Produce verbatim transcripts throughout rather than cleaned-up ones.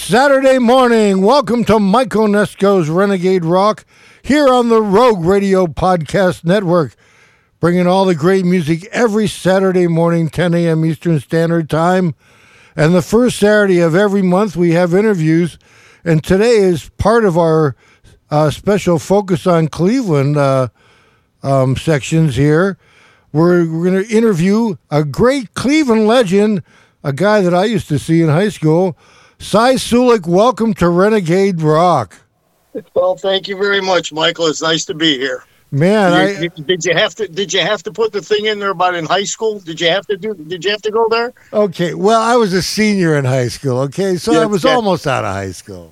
Saturday morning. Welcome to Mike Onesko's Renegade Rock here on the Rogue Radio Podcast Network, bringing all the great music every Saturday morning, ten a.m. Eastern Standard Time. And the first Saturday of every month, we have interviews. And today is part of our uh, special Focus on Cleveland uh, um, sections here. We're, we're going to interview a great Cleveland legend, a guy that I used to see in high school, Cy Sulik. Welcome to Renegade Rock. Well, thank you very much, Michael. It's nice to be here. Man, did you, I, did you have to did you have to put the thing in there about in high school? Did you have to do did you have to go there? Okay, well, I was a senior in high school, okay? So yeah, I was yeah. almost out of high school.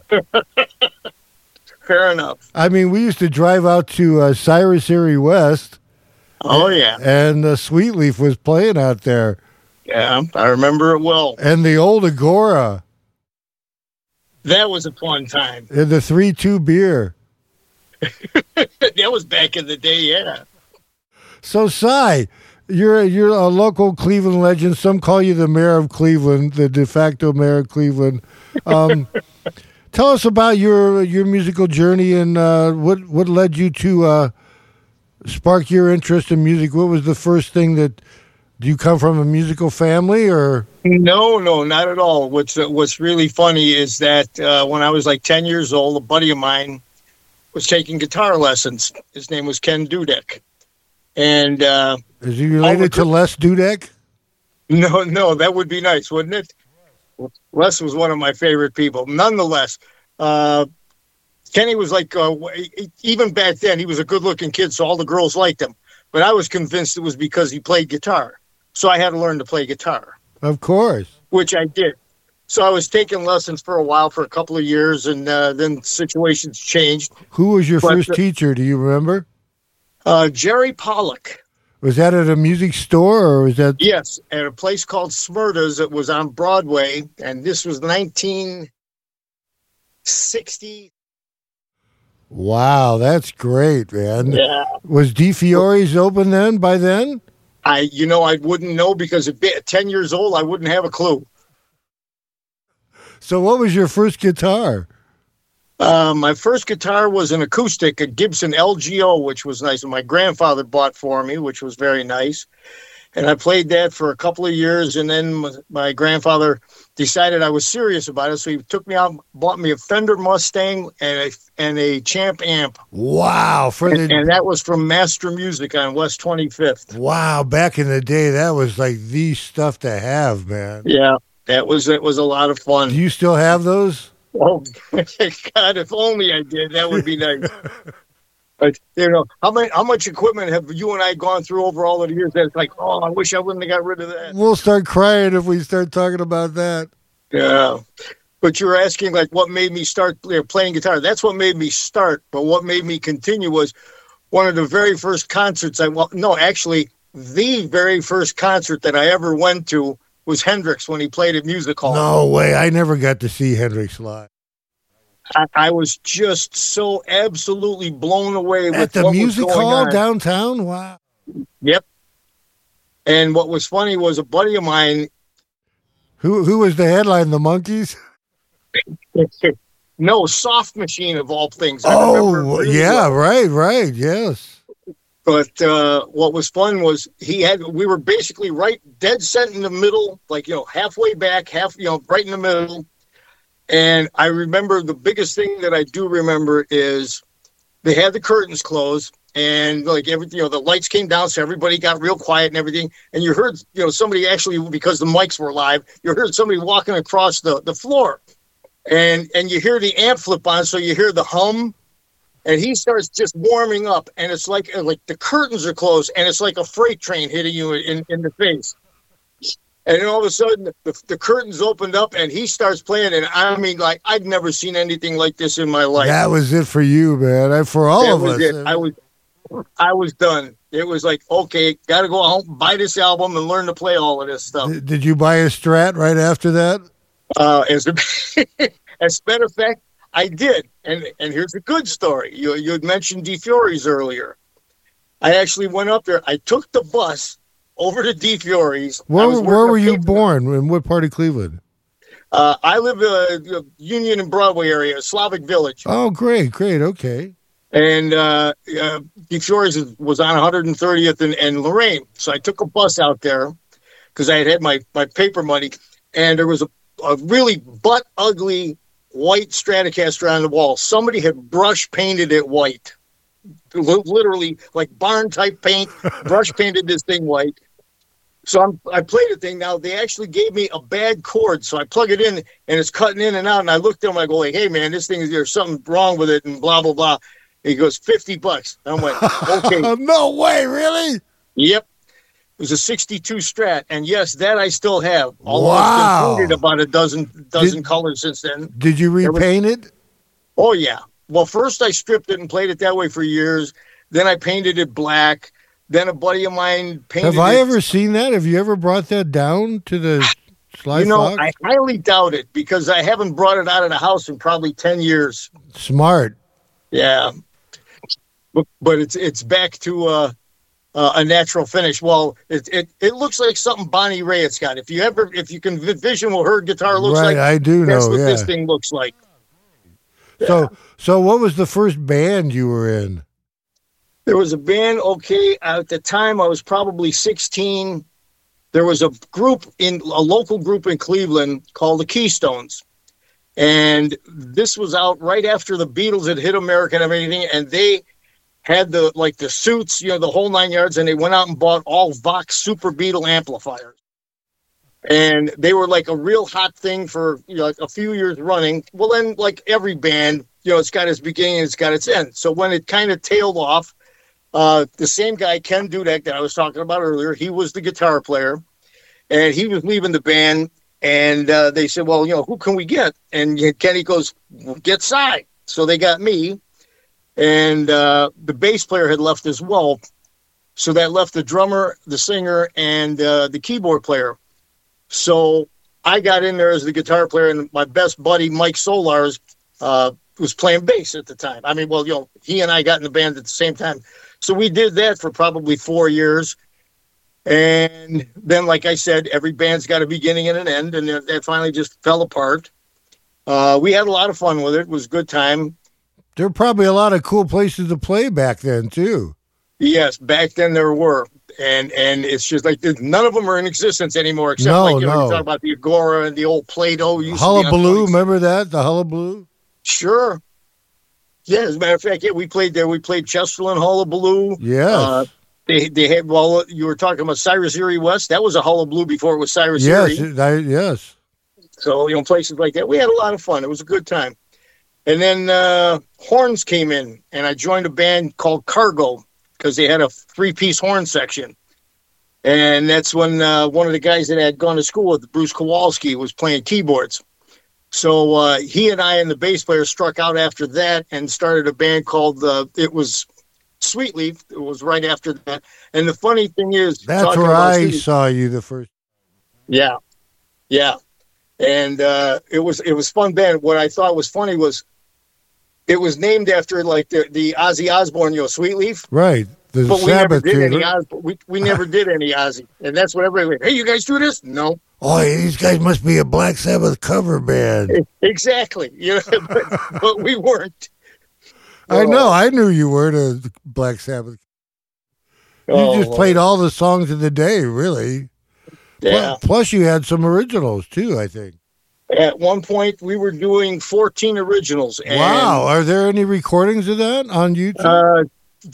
Fair enough. I mean, we used to drive out to uh, Cyrus Erie West. Oh, yeah. And uh, Sweetleaf was playing out there. Yeah, I remember it well. And the old Agora. That was a fun time. And the three two beer. That was back in the day, yeah. So, Cy, you're, you're a local Cleveland legend. Some call you the mayor of Cleveland, the de facto mayor of Cleveland. Um, tell us about your your musical journey and uh, what, what led you to uh, spark your interest in music. What was the first thing that, do you come from a musical family or? No, no, not at all. What's, uh, what's really funny is that uh, when I was like ten years old, a buddy of mine was taking guitar lessons. His name was Ken Dudek. And uh, is he related to Les Dudek? No, no, that would be nice, wouldn't it? Les was one of my favorite people. Nonetheless, uh, Kenny was like, uh, even back then, he was a good-looking kid, so all the girls liked him. But I was convinced it was because he played guitar. So I had to learn to play guitar. Of course. Which I did. So I was taking lessons for a while, for a couple of years, and uh, then situations changed. Who was your but, first teacher? Do you remember? Uh, Jerry Pollock. Was that at a music store, or was that? Yes, at a place called Smyrna's. It was on Broadway, and this was nineteen sixty. Wow, that's great, man. Yeah. Was DeFiore's open then, by then? I, you know, I wouldn't know because at ten years old, I wouldn't have a clue. So what was your first guitar? Uh, my first guitar was an acoustic, a Gibson L G O, which was nice. And my grandfather bought for me, which was very nice. And I played that for a couple of years. And then my grandfather decided I was serious about it. So he took me out, bought me a Fender Mustang and a, and a Champ amp. Wow. For and, the... and that was from Master Music on West twenty-fifth. Wow. Back in the day, that was like the stuff to have, man. Yeah, that was, it was a lot of fun. Do you still have those? Oh, God, if only I did, that would be nice. But, you know, how much, how much equipment have you and I gone through over all of the years that it's like, oh, I wish I wouldn't have got rid of that. We'll start crying if we start talking about that. Yeah. But you were asking, like, what made me start you know, playing guitar. That's what made me start. But what made me continue was one of the very first concerts I, well, no, actually, the very first concert that I ever went to was Hendrix when he played at Music Hall. No way. I never got to see Hendrix live. I, I was just so absolutely blown away with At the what Music was going Hall on. downtown? Wow. Yep. And what was funny was a buddy of mine. Who who was the headline? The Monkees? No, Soft Machine of all things. I oh, yeah, well. right, right, yes. But uh, what was fun was he had, we were basically right dead set in the middle, like, you know, halfway back, half, you know, right in the middle. And I remember the biggest thing that I do remember is they had the curtains closed and like everything, you know, the lights came down. So everybody got real quiet and everything. And you heard, you know, somebody actually, because the mics were live, you heard somebody walking across the, the floor and, and you hear the amp flip on. So you hear the hum. And he starts just warming up, and it's like like the curtains are closed, and it's like a freight train hitting you in, in the face. And then all of a sudden, the, the curtains opened up, and he starts playing. And I mean, like, I'd never seen anything like this in my life. That was it for you, man. I, for all that of was us. It. I was, I was done. It was like, okay, got to go out, buy this album, and learn to play all of this stuff. Did, did you buy a Strat right after that? Uh, as, a, as a matter of fact, I did, and and here's a good story. You you had mentioned DeFiore's earlier. I actually went up there. I took the bus over to DeFiore's. Where where were you born? In what part of Cleveland? Uh, I live in uh, Union and Broadway area, Slavic Village. Oh, great, great, okay. And uh, uh, DeFiores was on one hundred thirtieth and, and Lorraine. So I took a bus out there because I had had my, my paper money. And there was a, a really butt-ugly white Stratocaster on the wall. Somebody had brush painted it white. Literally, like barn-type paint, brush painted this thing white. So I'm, I played the thing. Now, they actually gave me a bad cord, so I plug it in, and it's cutting in and out. And I looked at him, I go, like, hey, man, this thing, there's something wrong with it, and blah, blah, blah. And he goes, fifty bucks. I went, okay. No way, really? Yep. It was a sixty-two Strat, and yes, that I still have. Although Wow. it's been painted about a dozen dozen Did- colors since then. Did you There was- repaint it? Oh, yeah. Well, first I stripped it and played it that way for years. Then I painted it black. Then a buddy of mine painted Have I it. ever seen that? Have you ever brought that down to the Sly You know, Fox? I highly doubt it because I haven't brought it out of the house in probably ten years. Smart. Yeah. But, but it's it's back to uh, uh, a natural finish. Well, it, it it looks like something Bonnie Raitt's got. If you ever, if you can envision what her guitar looks Right, like, I do that's know, what yeah. this thing looks like. So, so what was the first band you were in? There was a band, okay, at the time I was probably sixteen. There was a group in a local group in Cleveland called the Keystones. And this was out right after the Beatles had hit America and everything. And they had the, like the suits, you know, the whole nine yards. And they went out and bought all Vox Super Beetle amplifiers. And they were like a real hot thing for, you know, like a few years running. Well, then like every band, you know, it's got its beginning, it's got its end. So when it kind of tailed off, Uh, the same guy, Ken Dudek, that I was talking about earlier, he was the guitar player, and he was leaving the band, and uh, they said, well, you know, who can we get? And Kenny goes, well, get Cy. So they got me, and uh, the bass player had left as well, so that left the drummer, the singer, and uh, the keyboard player. So I got in there as the guitar player, and my best buddy, Mike Solars, uh, was playing bass at the time. I mean, well, you know, he and I got in the band at the same time. So we did that for probably four years. And then, like I said, every band's got a beginning and an end, and that finally just fell apart. Uh, we had a lot of fun with it. It was a good time. There were probably a lot of cool places to play back then, too. Yes, back then there were. And and it's just like none of them are in existence anymore, except No, like, you know, no. you talk about the Agora and the old Play-Doh. used to be on Hullabaloo, twenty remember that? The Hullabaloo? Sure. Yeah, as a matter of fact, yeah, we played there. We played Chesterland Hullabaloo. Yes. Uh, they they had, well, you were talking about Cyrus Erie West. That was a Hullabaloo before it was Cyrus yes, Erie. I, yes. So, you know, places like that. We had a lot of fun. It was a good time. And then uh, horns came in, and I joined a band called Cargo because they had a three-piece horn section. And that's when uh, one of the guys that I had gone to school with, Bruce Kowalski, was playing keyboards. So uh, he and I and the bass player struck out after that and started a band called, uh, it was Sweetleaf. It was right after that. And the funny thing is... That's talking where about I Sweetleaf- saw you the first. Yeah, yeah. And uh, it was it was fun band. What I thought was funny was it was named after like the, the Ozzy Osbourne, you know, Sweetleaf. Right. The But we never Sabbath did any Theater. Osbourne. We, we never did any Ozzy. And that's what everybody went, hey, you guys do this? No. Oh, these guys must be a Black Sabbath cover band. Exactly. You know, but, but we weren't. I know. I knew you weren't a Black Sabbath. You Oh, just played all the songs of the day, really. Pl- Yeah. Plus, you had some originals, too, I think. At one point, we were doing fourteen originals. And, Wow. Are there any recordings of that on YouTube? Uh,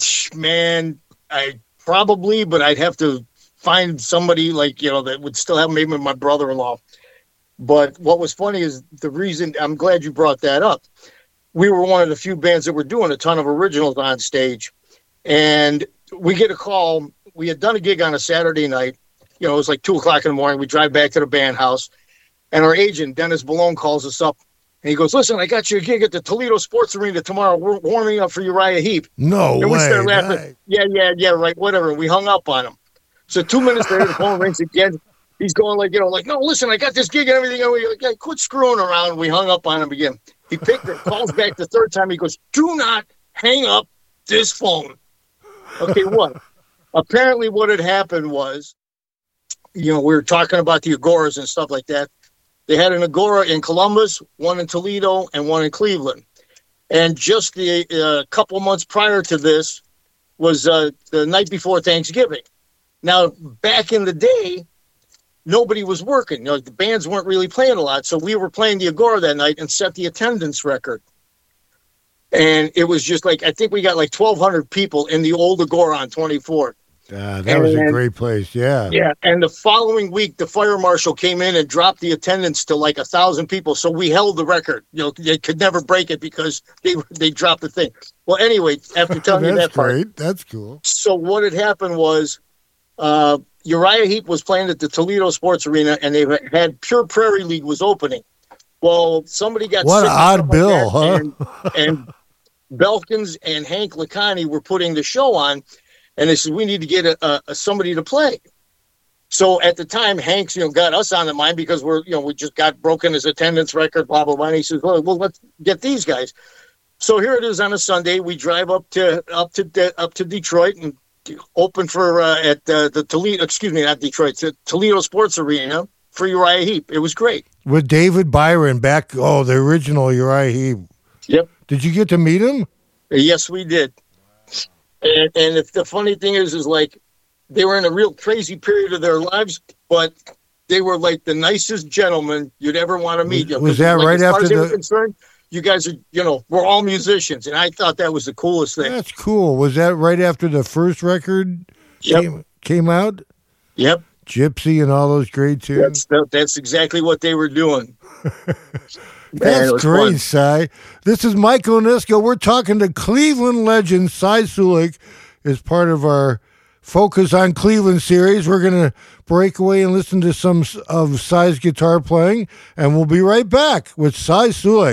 man, I probably, but I'd have to find somebody like, you know, that would still have maybe my brother-in-law. But what was funny is the reason, I'm glad you brought that up. We were one of the few bands that were doing a ton of originals on stage. And we get a call. We had done a gig on a Saturday night. You know, it was like two o'clock in the morning. We drive back to the band house. And our agent, Dennis Ballone, calls us up. And he goes, listen, I got you a gig at the Toledo Sports Arena tomorrow. We're warming up for Uriah Heep. no And we way. started laughing. Nice. Yeah, yeah, yeah, right, whatever. We hung up on him. So two minutes later, the phone rings again. He's going like, you know, like, no, listen, I got this gig and everything. And we like, yeah, quit screwing around. We hung up on him again. He picked it, calls back the third time. He goes, do not hang up this phone. Okay, what? Apparently what had happened was, you know, we were talking about the Agoras and stuff like that. They had an Agora in Columbus, one in Toledo, and one in Cleveland. And just the uh, couple months prior to this was uh, the night before Thanksgiving. Now, back in the day, nobody was working. You know, the bands weren't really playing a lot. So we were playing the Agora that night and set the attendance record. And it was just like, I think we got like twelve hundred people in the old Agora on twenty-fourth. Uh, that and, was a great place, yeah. Yeah, and the following week, the fire marshal came in and dropped the attendance to like a thousand people. So we held the record. You know, they could never break it because they they dropped the thing. Well, anyway, after telling you that part, great. That's cool. So what had happened was uh, Uriah Heep was playing at the Toledo Sports Arena, and they had Pure Prairie League was opening. Well, somebody got what sick an odd bill, like huh? And, and Belkins and Hank Lacani were putting the show on. And they said, we need to get a, a somebody to play. So at the time, Hanks, you know, got us on the mind because we're, you know, we just got broken his attendance record, blah, blah, blah. And he says, well, well, let's get these guys. So here it is on a Sunday. We drive up to up to de- up to Detroit and open for uh, at uh, the Toledo, excuse me, not Detroit, the Toledo Sports Arena for Uriah Heep. It was great. With David Byron back, oh, the original Uriah Heep. Yep. Did you get to meet him? Yes, we did. And, and if the funny thing is, is like they were in a real crazy period of their lives, but they were like the nicest gentlemen you'd ever want to meet. Was, you know, was that like, right as far after as they the? were concerned, you guys are, you know, we're all musicians, and I thought that was the coolest thing. That's cool. Was that right after the first record yep. came, came out? Yep. Gypsy and all those great tunes. That's that's exactly what they were doing. That's Man, great, fun. Cy. This is Mike Onesko. We're talking to Cleveland legend Cy Sulik as part of our Focus on Cleveland series. We're going to break away and listen to some of Cy's guitar playing, and we'll be right back with Cy Sulik.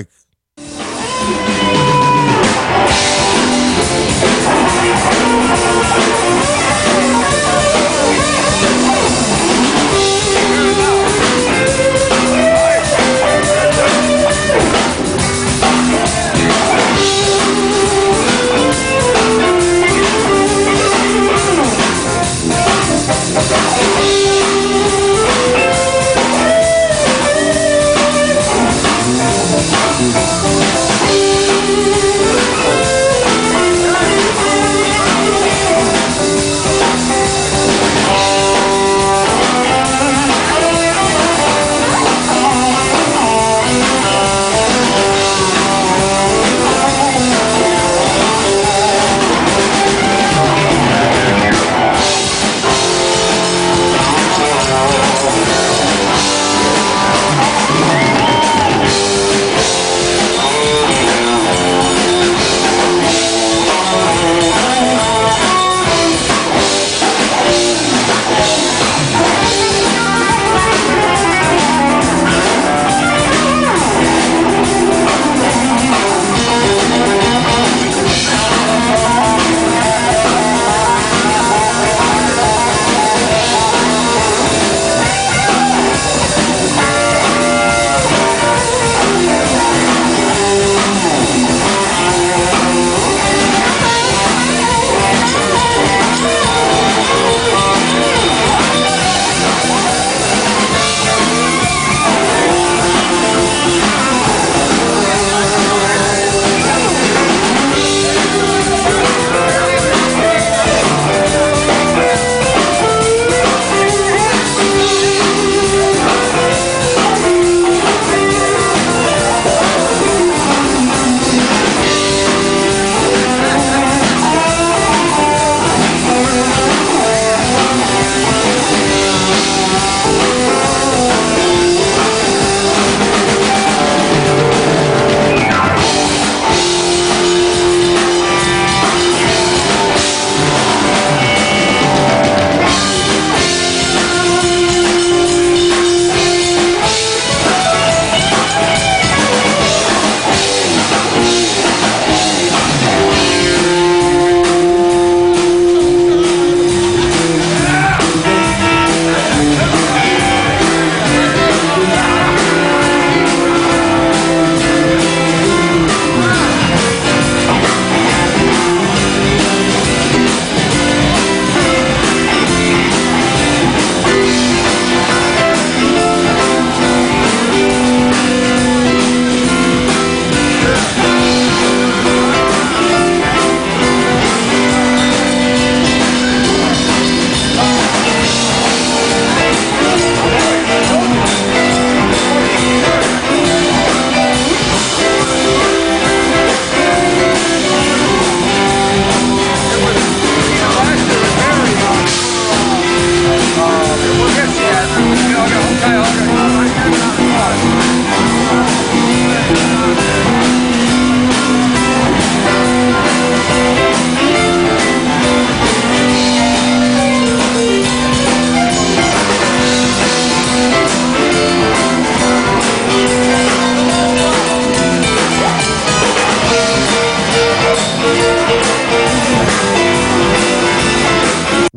Thank you.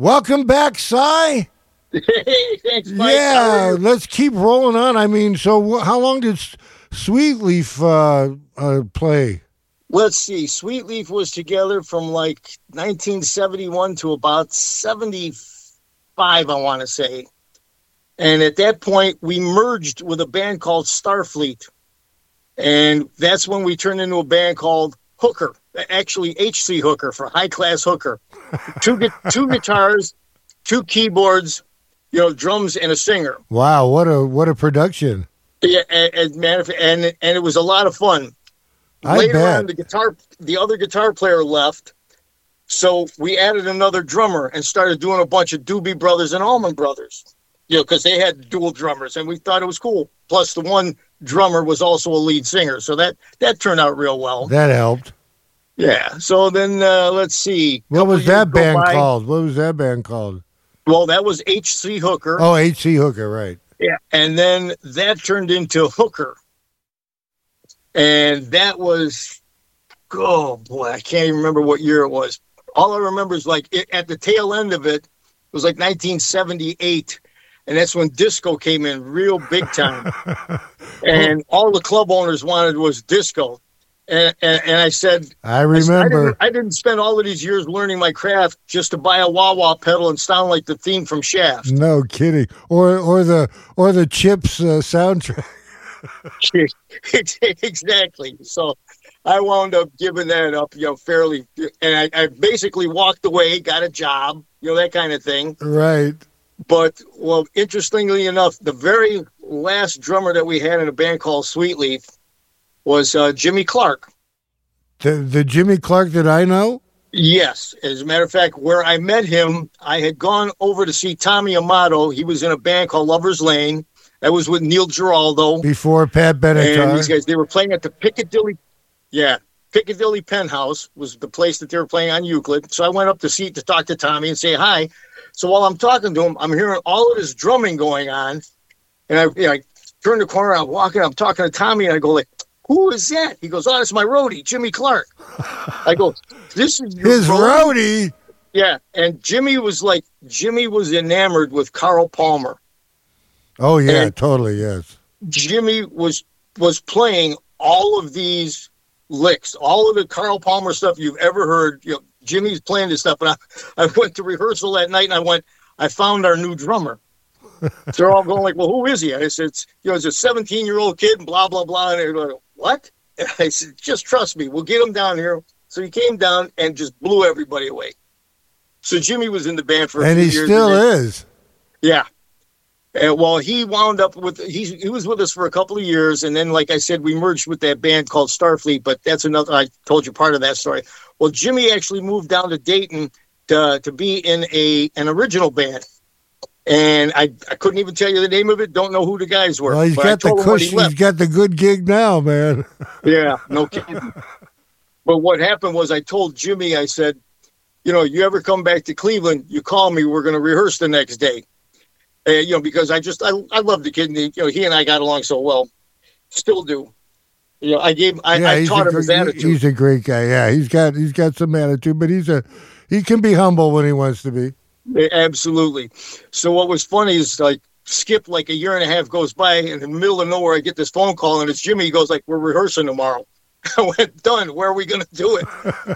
Welcome back, Cy. Hey, thanks, Mike. How are Welcome back, Cy. Hey, thanks, Mike. How Yeah, are you? let's keep rolling on. I mean, so wh- how long did S- Sweetleaf uh, uh, play? Let's see. Sweetleaf was together from like nineteen seventy-one to about seventy-five, I want to say. And at that point, we merged with a band called Starfleet. And that's when we turned into a band called Hooker. Actually, H C Hooker for High Class Hooker. two, gu- two guitars, two keyboards, you know, drums, and a singer. Wow, what a what a production! Yeah, and, and, man, and, and it was a lot of fun. I Later bet. on, the guitar, the other guitar player left, so we added another drummer and started doing a bunch of Doobie Brothers and Allman Brothers. You know, because they had dual drummers, and we thought it was cool. Plus, the one drummer was also a lead singer, so that that turned out real well. That helped. Yeah. So then, uh, let's see. What Couple was that years go band by. called? What was that band called? Well, that was H C Hooker. Oh, H C Hooker, right? Yeah. And then that turned into Hooker, and that was, oh boy, I can't even remember what year it was. All I remember is like it, at the tail end of it, it was like nineteen seventy-eight, and that's when disco came in real big time. And all the club owners wanted was disco. And, and, and I said, I I, said, I, remember. didn't, I didn't spend all of these years learning my craft just to buy a wah-wah pedal and sound like the theme from Shaft. No kidding. Or or the or the Chips uh, soundtrack. Exactly. So I wound up giving that up, you know, fairly. And I, I basically walked away, got a job, you know, that kind of thing. Right. But, well, interestingly enough, the very last drummer that we had in a band called Sweetleaf was uh, Jimmy Clark. The the Jimmy Clark that I know? Yes. As a matter of fact, where I met him, I had gone over to see Tommy Amato. He was in a band called Lover's Lane. That was with Neil Giraldo. Before Pat And these Benatar. guys, they were playing at the Piccadilly. Yeah. Piccadilly Penthouse was the place that they were playing on Euclid. So I went up to see to talk to Tommy and say hi. So while I'm talking to him, I'm hearing all of this drumming going on. And I, you know, I turn the corner, I'm walking, I'm talking to Tommy, and I go like, who is that? He goes, oh, that's my roadie, Jimmy Clark. I go, this is your His roadie? roadie. Yeah. And Jimmy was like, Jimmy was enamored with Carl Palmer. Oh yeah, And- totally, yes. Jimmy was was playing all of these licks, all of the Carl Palmer stuff you've ever heard. You know, Jimmy's playing this stuff, and I, I went to rehearsal that night, and I went, I found our new drummer. So they're all going like, well, who is he? I said, it's, you know, it's a seventeen-year-old kid, and blah blah blah. And they're going, what? And I said, just trust me, we'll get him down here. So he came down and just blew everybody away. So Jimmy was in the band for a And few he years. still and then- is. Yeah. And well, he wound up with he he was with us for a couple of years, and then, like I said, we merged with that band called Starfleet. But that's another. I told you part of that story. Well, Jimmy actually moved down to Dayton to to be in a an original band, and I I couldn't even tell you the name of it. Don't know who the guys were. Well, he's but I got the told him when cush. he He's left. got the good gig now, man. Yeah, no kidding. But what happened was, I told Jimmy, I said, you know, you ever come back to Cleveland, you call me. We're going to rehearse the next day. Uh, you know, because I just, I, I love the kid. And he, you know, he and I got along so well. Still do. You know, I gave, I, yeah, I he's taught a, him his gr- attitude. He's a great guy. Yeah, he's got he's got some attitude, but he's a he can be humble when he wants to be. Uh, Absolutely. So what was funny is, like, skip like a year and a half goes by, and in the middle of nowhere, I get this phone call, and it's Jimmy. He goes like, we're rehearsing tomorrow. I went, done. Where are we going to do it?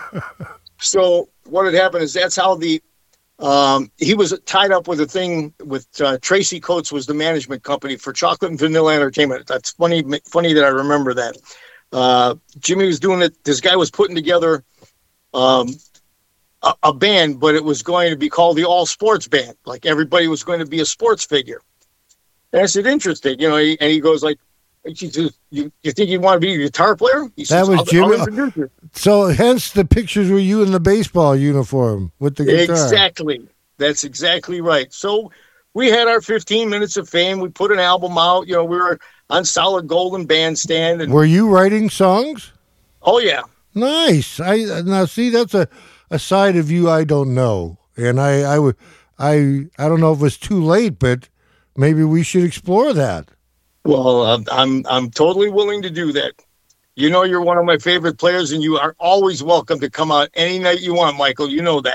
So what had happened is that's how the, Um, he was tied up with a thing with uh, Tracy Coates was the management company for Chocolate and Vanilla Entertainment. That's funny, funny that I remember that. Uh, Jimmy was doing it. This guy was putting together um, a, a band, but it was going to be called the All Sports Band. Like, everybody was going to be a sports figure. And I said, interesting, you know. He, and he goes like, "You, you, you think you want to be a guitar player?" He That says, was I'll, Jimmy. I'll introduce you. So, hence the pictures were you in the baseball uniform with the guitar. Exactly. That's exactly right. So we had our fifteen minutes of fame. We put an album out. You know, we were on Solid Gold and Bandstand. And Were you writing songs? oh yeah, Nice. I now see that's a, a side of you I don't know, and I I would I I don't know if it's too late, but maybe we should explore that. well, uh, I'm I'm totally willing to do that. You know, you're one of my favorite players, and you are always welcome to come out any night you want, Michael. You know that.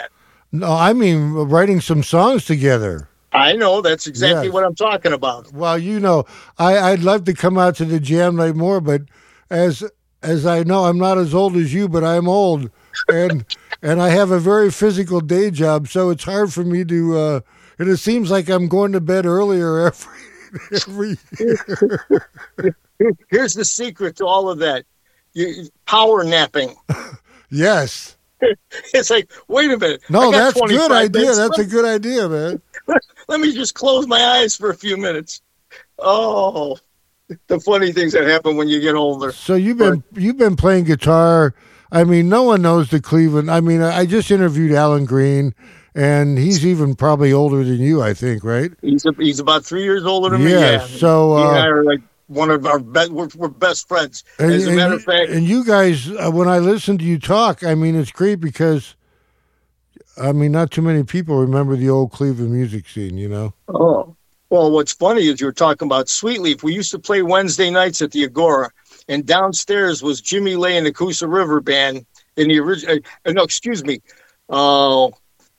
No, I mean writing some songs together. I know. That's exactly Yes. what I'm talking about. Well, you know, I, I'd love to come out to the jam night more, but as as I know, I'm not as old as you, but I'm old, and and I have a very physical day job, so it's hard for me to. Uh, and it seems like I'm going to bed earlier every every year. Here's the secret to all of that: you, power napping. Yes. It's like, wait a minute. I No, got that's a good twenty-five idea. minutes. That's a Let, good idea, man. let me just close my eyes for a few minutes. Oh, the funny things that happen when you get older. So you've been you've been playing guitar. I mean, no one knows the Cleveland. I mean, I just interviewed Alan Green, and he's even probably older than you, I think, right? He's a, he's about three years older than me. Yeah. Yeah. So he and I uh, are like one of our best. We're, we're best friends. and, As a and matter you, of fact, and you guys, uh, when I listen to you talk, I mean, it's great because, I mean, not too many people remember the old Cleveland music scene, you know. oh, well, what's funny is you were talking about Sweetleaf. We used to play Wednesday nights at the Agora, and downstairs was Jimmy Lay and the Coosa River Band in the original. Uh, no, excuse me. Uh,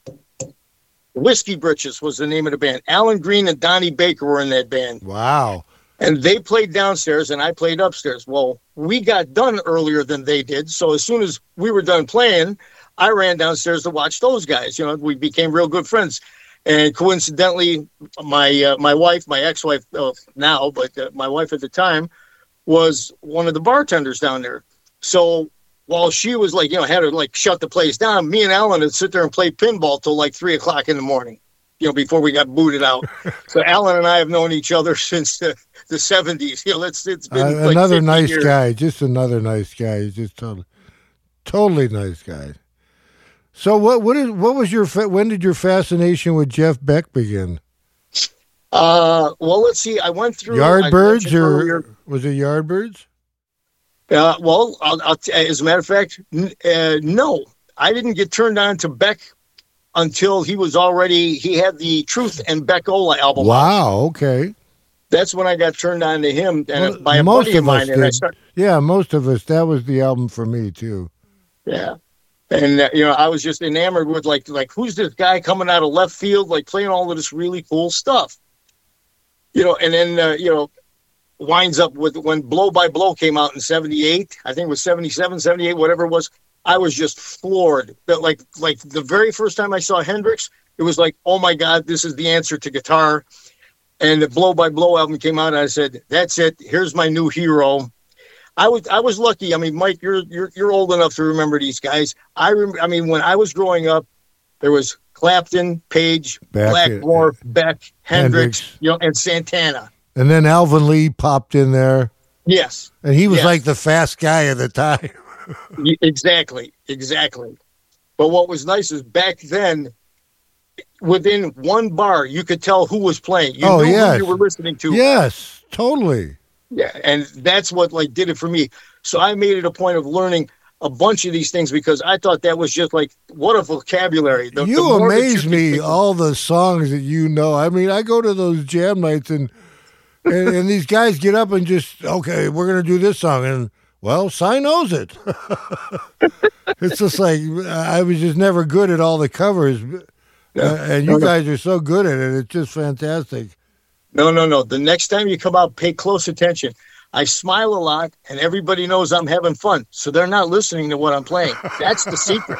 Whiskey Britches was the name of the band. Alan Green and Donnie Baker were in that band. Wow. And they played downstairs and I played upstairs. Well, we got done earlier than they did. So as soon as we were done playing, I ran downstairs to watch those guys. You know, we became real good friends. And coincidentally, my uh, my wife, my ex-wife uh, now, but uh, my wife at the time, was one of the bartenders down there. So while she was like, you know, had to like shut the place down, me and Alan would sit there and play pinball till like three o'clock in the morning, you know, before we got booted out. So Alan and I have known each other since the, the seventies. You know, it's, it's been Uh, like another fifty nice years. guy, just another nice guy. He's just totally, totally nice guy. So what what is what was your fa- when did your fascination with Jeff Beck begin? Uh, well, let's see. I went through I Yardbirds mentioned or earlier- was it Yardbirds? Uh, well, I'll, I'll t- as a matter of fact, n- uh, no, I didn't get turned on to Beck until he was already, he had the Truth and Beck Ola album. Wow. Okay. That's when I got turned on to him and Well, by a most buddy of of us mine. And I did. started, Yeah, most of us. That was the album for me too. yeah. And, uh, you know, I was just enamored with like, like, who's this guy coming out of left field, like playing all of this really cool stuff, you know, and then, uh, you know, winds up with when Blow by Blow came out in seventy-eight, I think it was seventy-seven, seventy-eight, whatever it was. I was just floored that like, like the very first time I saw Hendrix, it was like, oh my God, this is the answer to guitar. And the Blow by Blow album came out and I said, that's it. Here's my new hero. I was, I was lucky. I mean, Mike, you're, you're, you're old enough to remember these guys. I rem- I mean, when I was growing up, there was Clapton, Page, Beck, Blackmore, Beck, Hendrix, Hendrix. you know, and Santana. And then Alvin Lee popped in there, Yes. and he was Yes. like the fast guy at the time. Y- Exactly, exactly. But what was nice is back then, within one bar, you could tell who was playing. You Oh, knew yes. who you were listening to. Yes, totally. Yeah, and that's what like did it for me. So I made it a point of learning a bunch of these things because I thought that was just like what a vocabulary. The, the You more that amaze can me, think- all the songs that you know. I mean, I go to those jam nights and and, and these guys get up and just, okay, we're going to do this song. And, well, Cy knows it. It's just like, I was just never good at all the covers. Yeah. Uh, and you No, no. guys are so good at it. It's just fantastic. No, no, no. The next time you come out, pay close attention. I smile a lot, and everybody knows I'm having fun, so they're not listening to what I'm playing. That's the secret.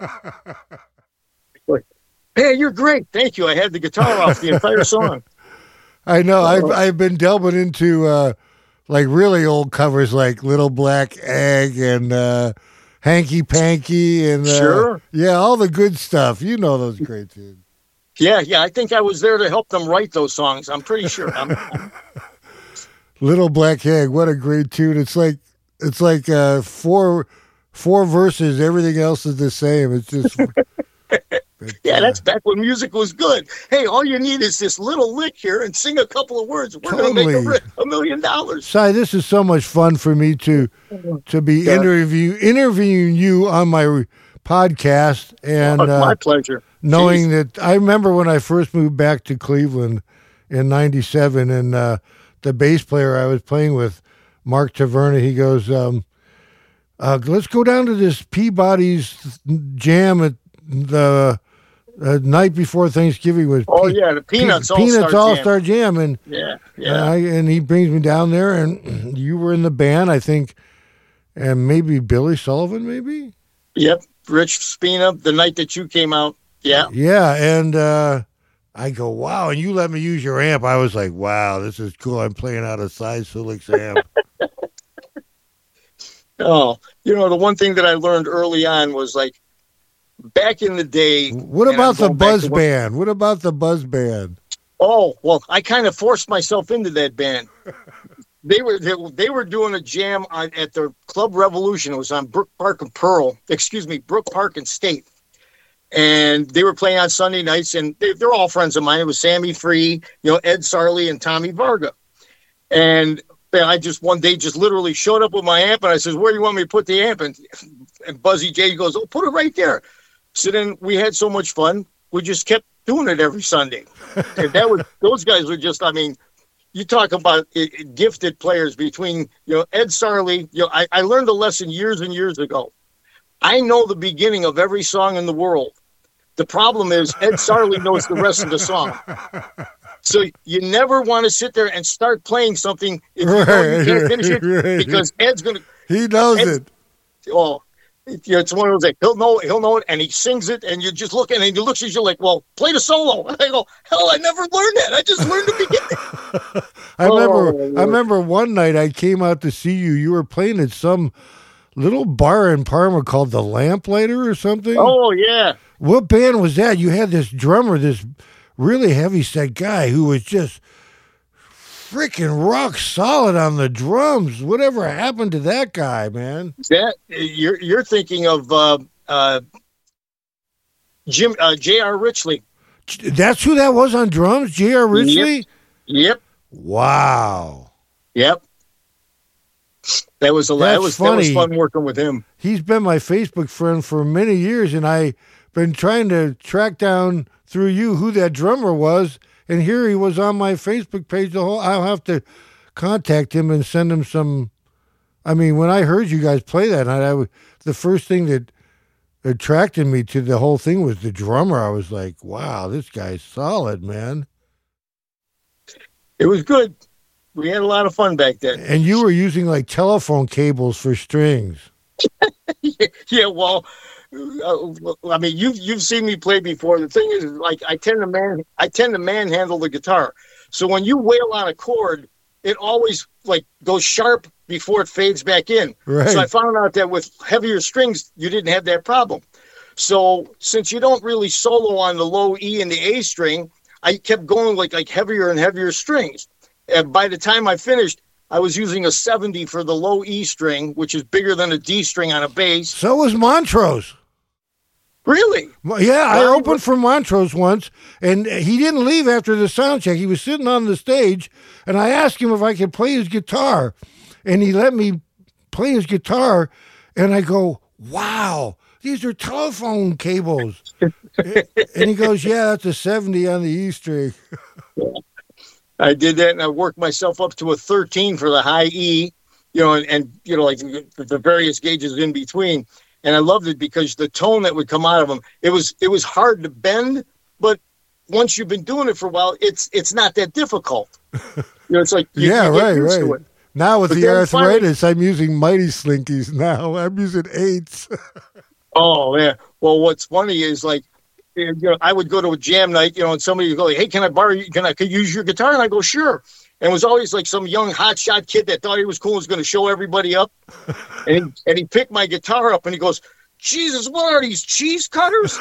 Like, hey, you're great. Thank you. I had the guitar off the entire song. I know. I've Uh-oh. I've been delving into uh, like really old covers, like Little Black Egg and uh, Hanky Panky, and uh, Sure. yeah, all the good stuff. You know those great tunes. Yeah, yeah. I think I was there to help them write those songs. I'm pretty sure. I'm, I'm- Little Black Egg, what a great tune! It's like it's like uh, four four verses. Everything else is the same. It's just but, yeah, uh, that's back when music was good. Hey, all you need is this little lick here and sing a couple of words. We're going to make a, Totally. ri- a million dollars. Si, this is so much fun for me to to be Yeah. interview interviewing you on my re- podcast and. Oh, it's my Uh, pleasure. knowing Jeez. that I remember when I first moved back to Cleveland in ninety-seven, and uh, the bass player I was playing with, Mark Taverna, he goes, um, uh, let's go down to this Peabody's jam at the The night before Thanksgiving was Oh Pe- yeah, the Peanuts Pe- All Peanuts Star All Jam. Star Jam, and Yeah, yeah. and, I, and he brings me down there, and you were in the band, I think, and maybe Billy Sullivan, maybe. Yep, Rich Spina. The night that you came out. Yeah, Yeah, and uh, I go, wow, and you let me use your amp. I was like, wow, this is cool. I'm playing out a size Sulix amp. Oh, you know, the one thing that I learned early on was like back in the day. What and about I'm the going back Buzz to what- Band? What about the Buzz Band? Oh, well, I kind of forced myself into that band. They were they, they were doing a jam on, at the Club Revolution. It was on Brook Park and Pearl. Excuse me, Brook Park and State. And they were playing on Sunday nights, and they, they're all friends of mine. It was Sammy Free, you know, Ed Sarley, and Tommy Varga. And I just one day just literally showed up with my amp, and I says, "Where do you want me to put the amp?" And, and Buzzy J goes, "Oh, put it right there." So then we had so much fun, we just kept doing it every Sunday. And that was those guys were just, I mean, you talk about it, it, gifted players between, you know, Ed Sarley. You know, I, I learned a lesson years and years ago. I know the beginning of every song in the world. The problem is Ed Sarley knows the rest of the song. So you never want to sit there and start playing something if you know you can't finish it, Right. because Ed's going to. He knows Ed, it. Oh, it, it's one of those like he'll know he'll know it, and he sings it, and you're just looking, and he looks at you like, "Well, play the solo." And I go, "Hell, I never learned that. I just learned the beginning." I remember. Oh, I remember one night I came out to see you. You were playing at some little bar in Parma called the Lamplighter or something. Oh yeah. What band was that? You had this drummer, this really heavy set guy who was just freaking rock solid on the drums. Whatever happened to that guy, man? That you're you're thinking of uh, uh, Jim uh, J R. Richley. That's who that was on drums, J R. Richley? Yep. Wow. Yep. That was a that That's was that was funny. fun working with him. He's been my Facebook friend for many years, and I've been trying to track down through you who that drummer was, and here he was on my Facebook page. The whole I'll have to contact him and send him some. I mean, when I heard you guys play that night, I w- the first thing that attracted me to the whole thing was the drummer. I was like, wow, this guy's solid, man. It was good. We had a lot of fun back then. And you were using like telephone cables for strings. Yeah, well, uh, I mean, you've you've seen me play before. The thing is, like, I tend to man I tend to manhandle the guitar. So when you wail on a chord, it always like goes sharp before it fades back in. Right. So I found out that with heavier strings, you didn't have that problem. So since you don't really solo on the low E and the A string, I kept going like like heavier and heavier strings. And by the time I finished, I was using a seventy for the low E string, which is bigger than a D string on a bass. So was Montrose. Really? Well, yeah, I Well, he opened was- for Montrose once, and he didn't leave after the sound check. He was sitting on the stage, and I asked him if I could play his guitar, and he let me play his guitar, and I go, wow, these are telephone cables. And he goes, yeah, that's a seventy on the E string. I did that, and I worked myself up to a thirteen for the high E, you know, and, and you know, like the, the various gauges in between. And I loved it because the tone that would come out of them, it was it was hard to bend, but once you've been doing it for a while, it's it's not that difficult. You know, it's like you, yeah, you get right, used to right. it. Now with But the then arthritis, I'm using mighty slinkies now. I'm using eights. Oh yeah. Well, what's funny is like, you know, I would go to a jam night, you know, and somebody would go, "Hey, can I borrow you? Can I could use your guitar?" And I go, "Sure." And it was always like some young hotshot kid that thought he was cool and was going to show everybody up. And he, and he picked my guitar up and he goes, "Jesus, what are these, cheese cutters?"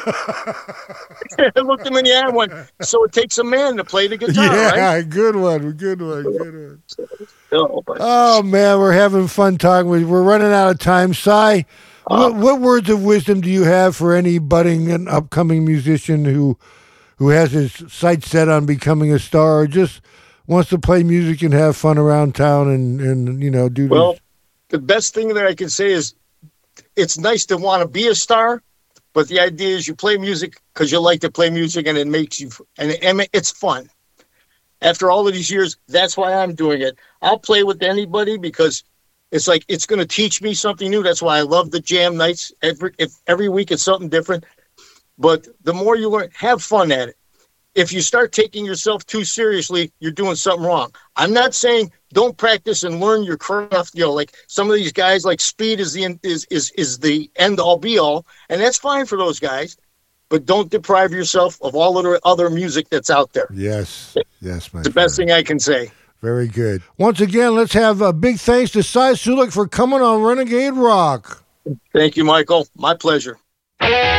I looked him in the eye and went, "So it takes a man to play the guitar, yeah, right?" good one, good one, good one. Oh, but, Oh man, we're having fun talking with you. We're running out of time. Si, what, what words of wisdom do you have for any budding and upcoming musician who who has his sights set on becoming a star, or just wants to play music and have fun around town and, and you know do well, these- the best thing that I can say is it's nice to want to be a star, but the idea is you play music because you like to play music and it makes you, and, and it's fun. After all of these years, that's why I'm doing it. I'll play with anybody because it's like it's going to teach me something new. That's why I love the jam nights. Every if every week it's something different. But the more you learn, have fun at it. If you start taking yourself too seriously, you're doing something wrong. I'm not saying don't practice and learn your craft. You know, like some of these guys, like speed is the is is is the end all be all, and that's fine for those guys. But don't deprive yourself of all other other music that's out there. Yes, yes, my it's the friend. best thing I can say. Very good. Once again, let's have a big thanks to Cy Sulik for coming on Renegade Rock. Thank you, Michael. My pleasure.